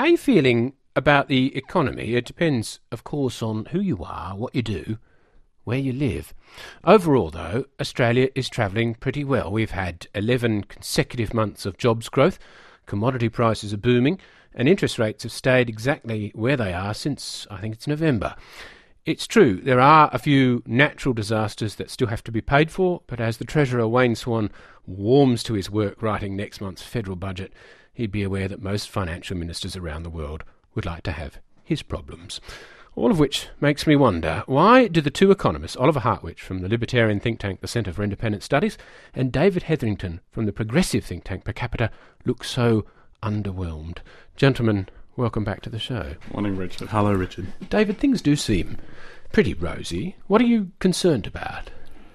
How are you feeling about the economy? It depends, of course, on who you are, what you do, where you live. Overall, though, Australia is travelling pretty well. We've had 11 consecutive months of jobs growth, commodity prices are booming, and interest rates have stayed exactly where they are since, I think it's November. It's true, there are a few natural disasters that still have to be paid for, but as the Treasurer Wayne Swan warms to his work writing next month's federal budget, he'd be aware that most financial ministers around the world would like to have his problems. All of which makes me wonder, why do the two economists, Oliver Hartwich from the libertarian think tank the Centre for Independent Studies and David Hetherington from the progressive think tank Per Capita, look so underwhelmed? Gentlemen, welcome back to the show. Morning, Richard. Hello, Richard. David, things do seem pretty rosy. What are you concerned about?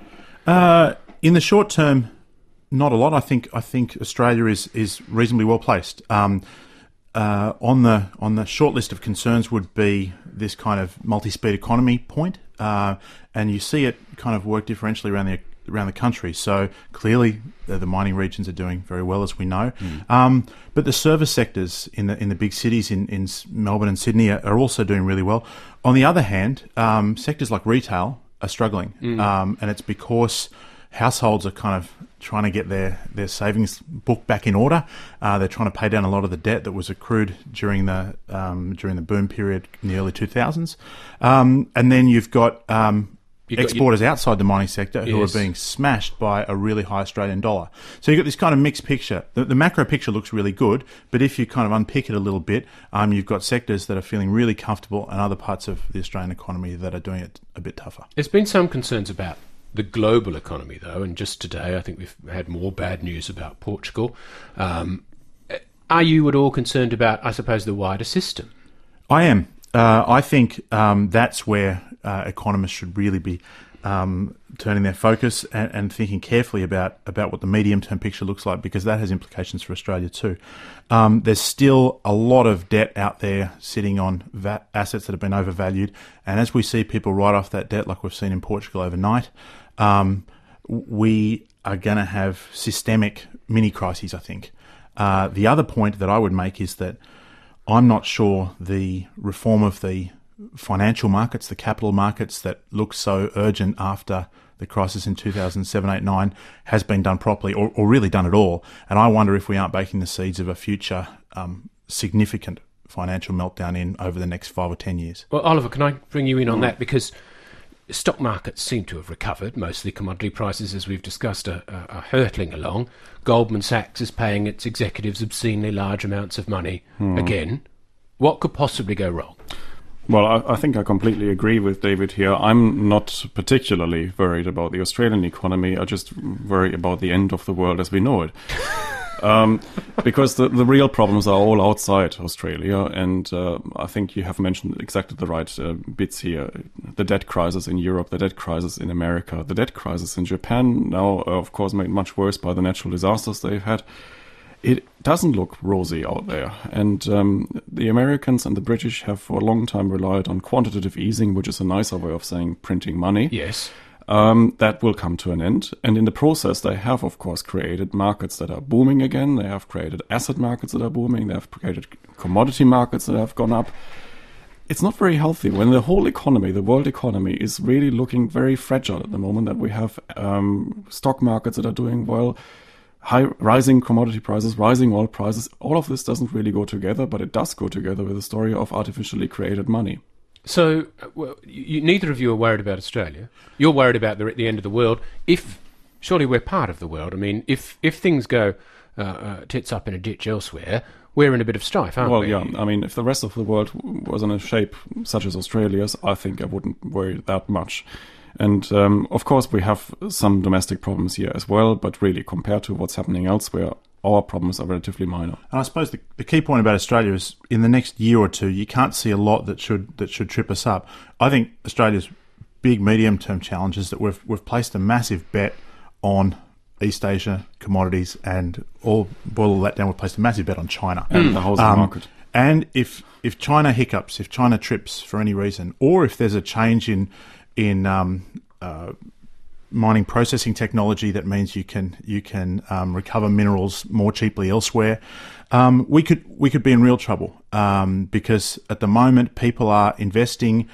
In the short term, not a lot. I think Australia is reasonably well placed. On the short list of concerns would be this kind of multi-speed economy point, and you see it kind of work differentially around the country. So clearly, the mining regions are doing very well, as we know. But the service sectors in the big cities in Melbourne and Sydney are also doing really well. On the other hand, sectors like retail are struggling, and it's because households are kind of trying to get their savings book back in order. They're trying to pay down a lot of the debt that was accrued during the boom period in the early 2000s. And then you've got exporters outside the mining sector who are being smashed by a really high Australian dollar. So you've got this kind of mixed picture. The macro picture looks really good, but if you kind of unpick it a little bit, you've got sectors that are feeling really comfortable and other parts of the Australian economy that are doing it a bit tougher. There's been some concerns about the global economy, though, and just today I think we've had more bad news about Portugal. Are you at all concerned about, I suppose, the wider system? I am. I think that's where economists should really be turning their focus and thinking carefully about what the medium-term picture looks like, because that has implications for Australia too. There's still a lot of debt out there sitting on assets that have been overvalued, and as we see people write off that debt, like we've seen in Portugal overnight, we are going to have systemic mini-crises, I think. The other point that I would make is that I'm not sure the reform of the financial markets, the capital markets that looked so urgent after the crisis in 2007, 8, 9 has been done properly or really done at all. And I wonder if we aren't baking the seeds of a future significant financial meltdown in over the next 5 or 10 years. Well, Oliver, can I bring you in on that? Because stock markets seem to have recovered. Mostly commodity prices, as we've discussed, are hurtling along. Goldman Sachs is paying its executives obscenely large amounts of money again. What could possibly go wrong? Well, I think I completely agree with David here. I'm not particularly worried about the Australian economy. I just worry about the end of the world as we know it. Because the real problems are all outside Australia, and I think you have mentioned exactly the right bits here. The debt crisis in Europe, the debt crisis in America, the debt crisis in Japan, now of course made much worse by the natural disasters they've had. It doesn't look rosy out there, and the Americans and the British have for a long time relied on quantitative easing, which is a nicer way of saying printing money. Yes. That will come to an end. And in the process, they have, of course, created markets that are booming again. They have created asset markets that are booming. They have created commodity markets that have gone up. It's not very healthy when the whole economy, the world economy, is really looking very fragile at the moment, that we have stock markets that are doing well, rising commodity prices, rising oil prices. All of this doesn't really go together, but it does go together with the story of artificially created money. So, neither of you are worried about Australia. You're worried about the end of the world. Surely we're part of the world. I mean, if things go tits up in a ditch elsewhere, we're in a bit of strife, aren't we? Well, yeah. I mean, if the rest of the world was in a shape such as Australia's, I think I wouldn't worry that much. And, of course, we have some domestic problems here as well, but really, compared to what's happening elsewhere, our problems are relatively minor. And I suppose the key point about Australia is in the next year or two, you can't see a lot that should trip us up. I think Australia's big medium-term challenge is that we've placed a massive bet on East Asia commodities, and boil all that down, we've placed a massive bet on China. And the housing market. And if China hiccups, if China trips for any reason, or if there's a change in mining processing technology that means you can recover minerals more cheaply elsewhere, We could be in real trouble because at the moment people are investing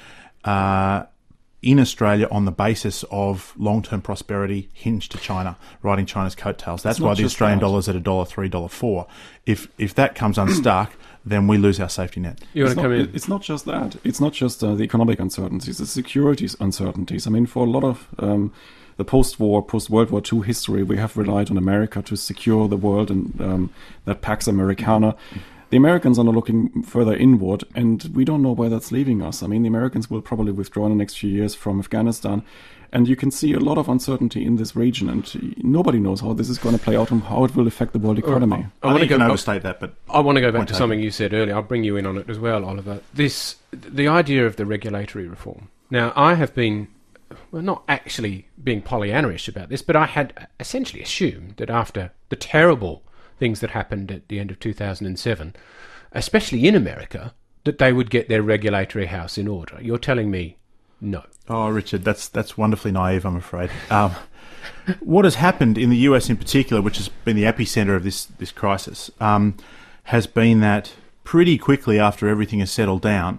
in Australia on the basis of long-term prosperity hinged to China, riding China's coattails. That's why the Australian dollar's at $1.03, $1.04. If that comes unstuck, then we lose our safety net. You want to come in? It's not just that. It's not just the economic uncertainties, the security uncertainties. I mean, for a lot of the post-World War II history, we have relied on America to secure the world and that Pax Americana. The Americans are now looking further inward, and we don't know where that's leaving us. I mean, the Americans will probably withdraw in the next few years from Afghanistan, and you can see a lot of uncertainty in this region, and nobody knows how this is going to play out and how it will affect the world economy. I think you can overstate that, but I want to go back to something you said earlier. I'll bring you in on it as well, Oliver. The idea of the regulatory reform. Now, I have been, well, not actually being Pollyannish about this, but I had essentially assumed that after the terrible things that happened at the end of 2007, especially in America, that they would get their regulatory house in order. You're telling me no. Oh, Richard, that's wonderfully naive, I'm afraid. What has happened in the US in particular, which has been the epicenter of this crisis, has been that pretty quickly after everything has settled down,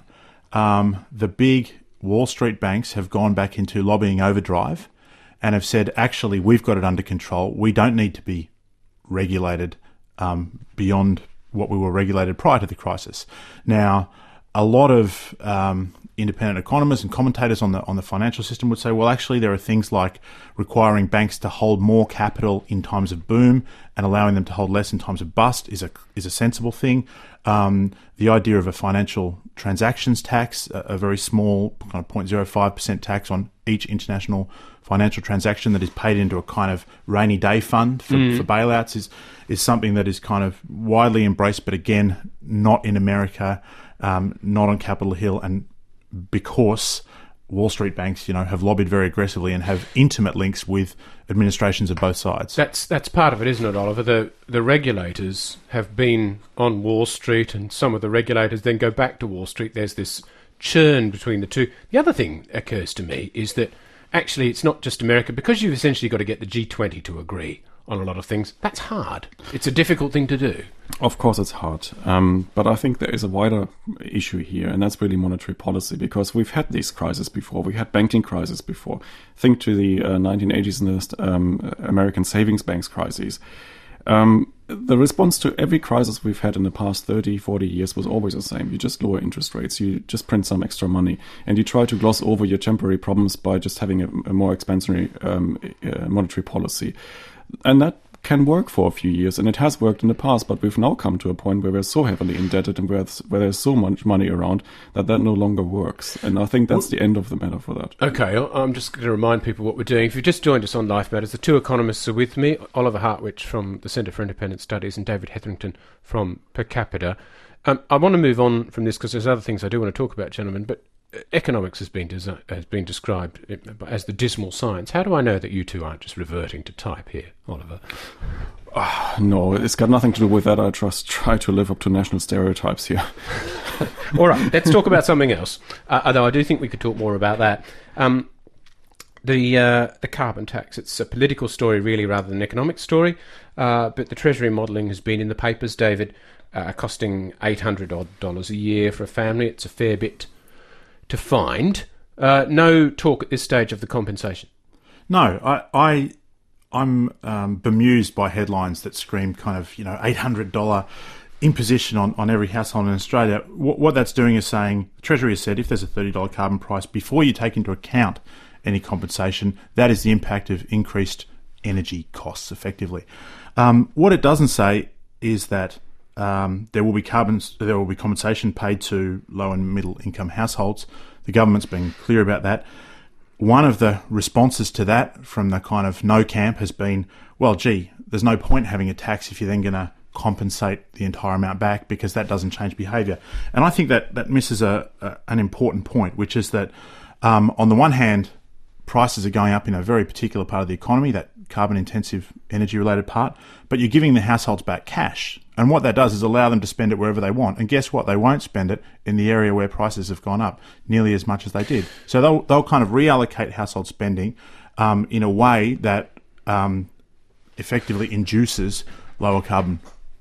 the big Wall Street banks have gone back into lobbying overdrive and have said, actually, we've got it under control. We don't need to be regulated beyond what we were regulated prior to the crisis. Now, a lot of independent economists and commentators on the financial system would say, well, actually, there are things like requiring banks to hold more capital in times of boom and allowing them to hold less in times of bust is a sensible thing. The idea of a financial transactions tax, a very small kind of 0.05% tax on each international financial transaction that is paid into a kind of rainy day fund for bailouts is something that is kind of widely embraced, but again, not in America, not on Capitol Hill, and because Wall Street banks, have lobbied very aggressively and have intimate links with administrations of both sides. That's part of it, isn't it, Oliver? The regulators have been on Wall Street, and some of the regulators then go back to Wall Street. There's this churn between the two. The other thing occurs to me is that actually it's not just America, because you've essentially got to get the G20 to agree on a lot of things. That's hard. It's a difficult thing to do. Of course it's hard. But I think there is a wider issue here, and that's really monetary policy, because we've had these crises before. We had banking crisis before. Think to the 1980s and the American savings banks crises. The response to every crisis we've had in the past 30, 40 years was always the same. You just lower interest rates, you just print some extra money, and you try to gloss over your temporary problems by just having a more expansionary monetary policy. And that can work for a few years, and it has worked in the past, but we've now come to a point where we're so heavily indebted and where there's so much money around that no longer works. And I think that's the end of the matter for that. Okay, I'm just going to remind people what we're doing. If you've just joined us on Life Matters, the two economists are with me, Oliver Hartwich from the Centre for Independent Studies and David Hetherington from Per Capita. I want to move on from this because there's other things I do want to talk about, gentlemen, but economics has been described as the dismal science. How do I know that you two aren't just reverting to type here, Oliver? No, it's got nothing to do with that. I just try to live up to national stereotypes here. All right, let's talk about something else, although I do think we could talk more about that. The carbon tax, it's a political story really rather than an economic story, but the Treasury modelling has been in the papers, David, costing $800 a year for a family. It's a fair bit to find. No talk at this stage of the compensation. No, I'm bemused by headlines that scream kind of $800 imposition on every household in Australia. What that's doing is saying, the Treasury has said, if there's a $30 carbon price, before you take into account any compensation, that is the impact of increased energy costs, effectively. What it doesn't say is that there will be compensation paid to low and middle income households. The government's been clear about that. One of the responses to that from the kind of no camp has been, well, gee, there's no point having a tax if you're then going to compensate the entire amount back, because that doesn't change behaviour. And I think that misses an important point, which is that on the one hand, prices are going up in a very particular part of the economy, that carbon-intensive, energy-related part, but you're giving the households back cash. And what that does is allow them to spend it wherever they want. And guess what? They won't spend it in the area where prices have gone up nearly as much as they did. So they'll kind of reallocate household spending in a way that effectively induces lower carbon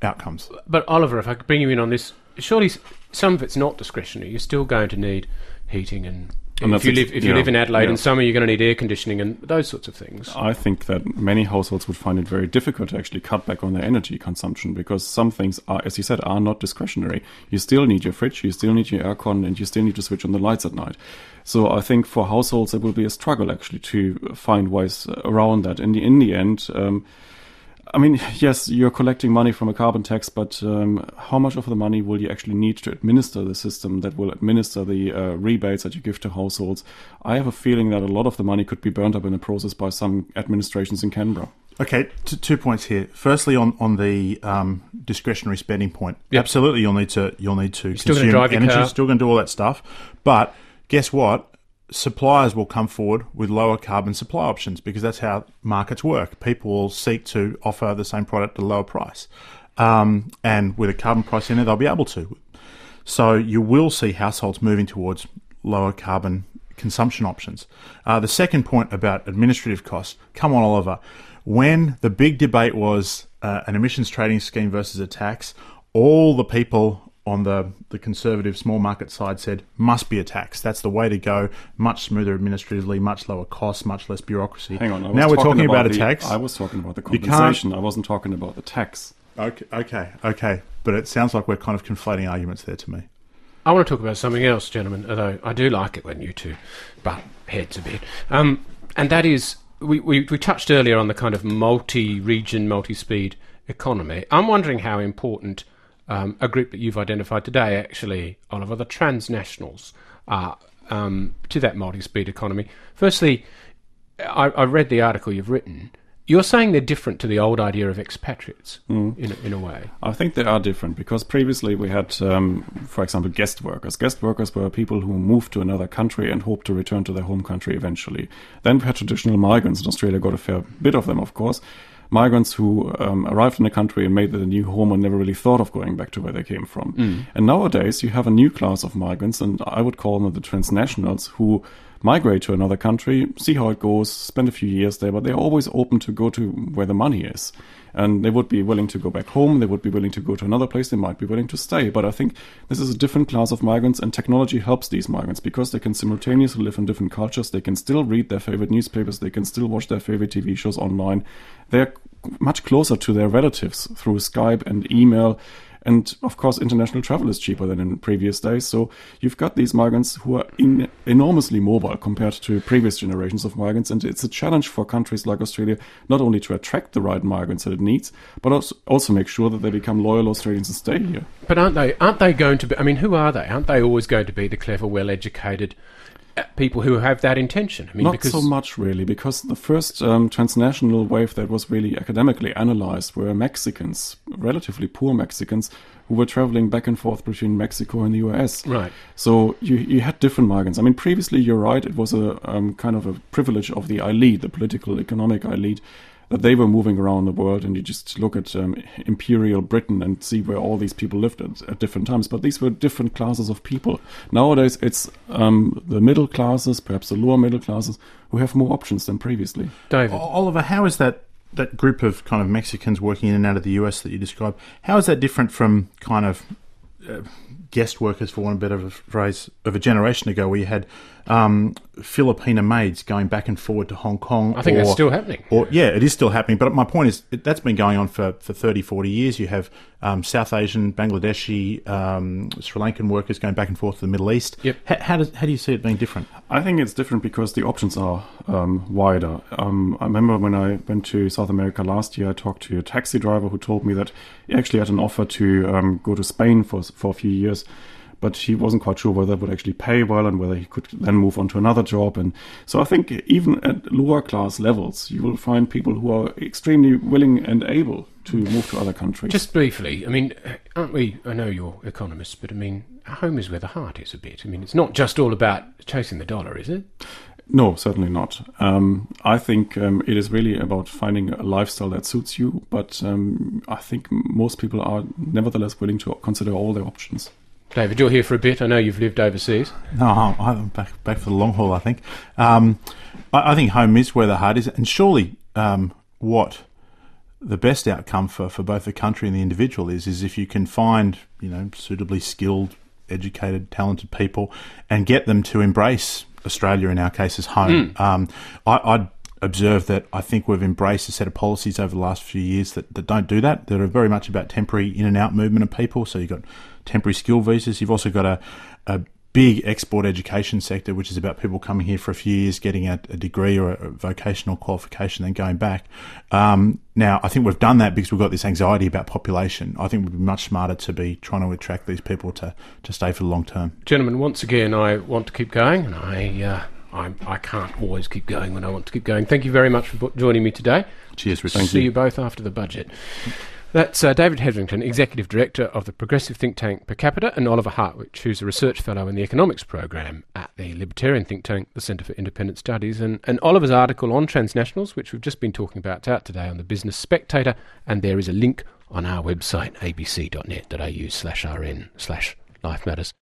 outcomes. But Oliver, if I could bring you in on this, surely some of it's not discretionary. You're still going to need heating and if you live in Adelaide in summer, you're going to need air conditioning and those sorts of things. I think that many households would find it very difficult to actually cut back on their energy consumption because some things are, as you said, are not discretionary. You still need your fridge, you still need your aircon, and you still need to switch on the lights at night. So I think for households it will be a struggle actually to find ways around that. In the end, I mean, yes, you're collecting money from a carbon tax, but how much of the money will you actually need to administer the system that will administer the rebates that you give to households? I have a feeling that a lot of the money could be burnt up in the process by some administrations in Canberra. Okay, 2 points here. Firstly, on the discretionary spending point, absolutely, you'll need to still going to drive your car. Still going to do all that stuff. But guess what? Suppliers will come forward with lower carbon supply options because that's how markets work. People will seek to offer the same product at a lower price. And with a carbon price in it, they'll be able to. So you will see households moving towards lower carbon consumption options. The second point about administrative costs, come on, Oliver. When the big debate was an emissions trading scheme versus a tax, all the people on the conservative small market side said must be a tax. That's the way to go. Much smoother administratively, much lower costs, much less bureaucracy. Hang on. Now we're talking about a tax. I was talking about the compensation. I wasn't talking about the tax. Okay. But it sounds like we're kind of conflating arguments there to me. I want to talk about something else, gentlemen, although I do like it when you two butt heads a bit. And that is, we touched earlier on the kind of multi-region, multi-speed economy. I'm wondering how important a group that you've identified today, actually, Oliver, the transnationals, to that multi-speed economy. Firstly, I read the article you've written. You're saying they're different to the old idea of expatriates, in a way. I think they are different because previously we had, for example, guest workers. Guest workers were people who moved to another country and hoped to return to their home country eventually. Then we had traditional migrants. In Australia got a fair bit of them, of course. Migrants who arrived in the country and made it a new home and never really thought of going back to where they came from. And nowadays you have a new class of migrants, and I would call them the transnationals, who migrate to another country, see how it goes, spend a few years there, but they're always open to go to where the money is. And they would be willing to go back home, they would be willing to go to another place, they might be willing to stay. But I think this is a different class of migrants, and technology helps these migrants because they can simultaneously live in different cultures, they can still read their favorite newspapers, they can still watch their favorite TV shows online. They're much closer to their relatives through Skype and email. And, of course, international travel is cheaper than in previous days. So you've got these migrants who are enormously mobile compared to previous generations of migrants. And it's a challenge for countries like Australia not only to attract the right migrants that it needs, but also make sure that they become loyal Australians and stay here. But aren't they going to be... I mean, who are they? Aren't they always going to be the clever, well-educated people who have that intention? I mean, Not so much, really, because the first transnational wave that was really academically analyzed were Mexicans, relatively poor Mexicans, who were traveling back and forth between Mexico and the US. Right. So you had different migrants. I mean, previously, you're right, it was a kind of a privilege of the elite, the political, economic elite, that they were moving around the world, and you just look at Imperial Britain and see where all these people lived at different times. But these were different classes of people. Nowadays, it's the middle classes, perhaps the lower middle classes, who have more options than previously. David. Oliver, how is that group of kind of Mexicans working in and out of the US that you described, how is that different from kind of guest workers, for want of a better phrase, of a generation ago, where you had Filipino maids going back and forward to Hong Kong? I think that's still happening. Yeah, it is still happening. But my point is, that's been going on for 30, 40 years. You have South Asian, Bangladeshi, Sri Lankan workers going back and forth to the Middle East. Yep. How do you see it being different? I think it's different because the options are wider. I remember when I went to South America last year, I talked to a taxi driver who told me that he actually had an offer to go to Spain for a few years, but he wasn't quite sure whether it would actually pay well and whether he could then move on to another job. And so I think even at lower class levels, you will find people who are extremely willing and able to move to other countries. Just briefly, I mean, aren't we, I know you're economists, but I mean, home is where the heart is a bit. I mean, it's not just all about chasing the dollar, is it? No, certainly not. I think it is really about finding a lifestyle that suits you, but I think most people are nevertheless willing to consider all their options. David, you're here for a bit. I know you've lived overseas. No, I'm back for the long haul, I think. I think home is where the heart is. And surely what the best outcome for both the country and the individual is if you can find, suitably skilled, educated, talented people and get them to embrace Australia, in our case, as home. I'd observe that I think we've embraced a set of policies over the last few years that don't do that are very much about temporary in and out movement of people. So you've got temporary skill visas. You've also got a big export education sector, which is about people coming here for a few years, getting a degree or a vocational qualification, then going back. Now, I think we've done that because we've got this anxiety about population. I think we'd be much smarter to be trying to attract these people to stay for the long term. Gentlemen, once again, I want to keep going, and I can't always keep going when I want to keep going. Thank you very much for joining me today. Cheers, Richard. See you both after the budget. That's David Hetherington, Executive Director of the progressive think tank Per Capita, and Oliver Hartwich, who's a Research Fellow in the Economics Program at the Libertarian think tank, the Centre for Independent Studies. And Oliver's article on transnationals, which we've just been talking about, is out today on the Business Spectator, and there is a link on our website, abc.net.au/rn/Life Matters.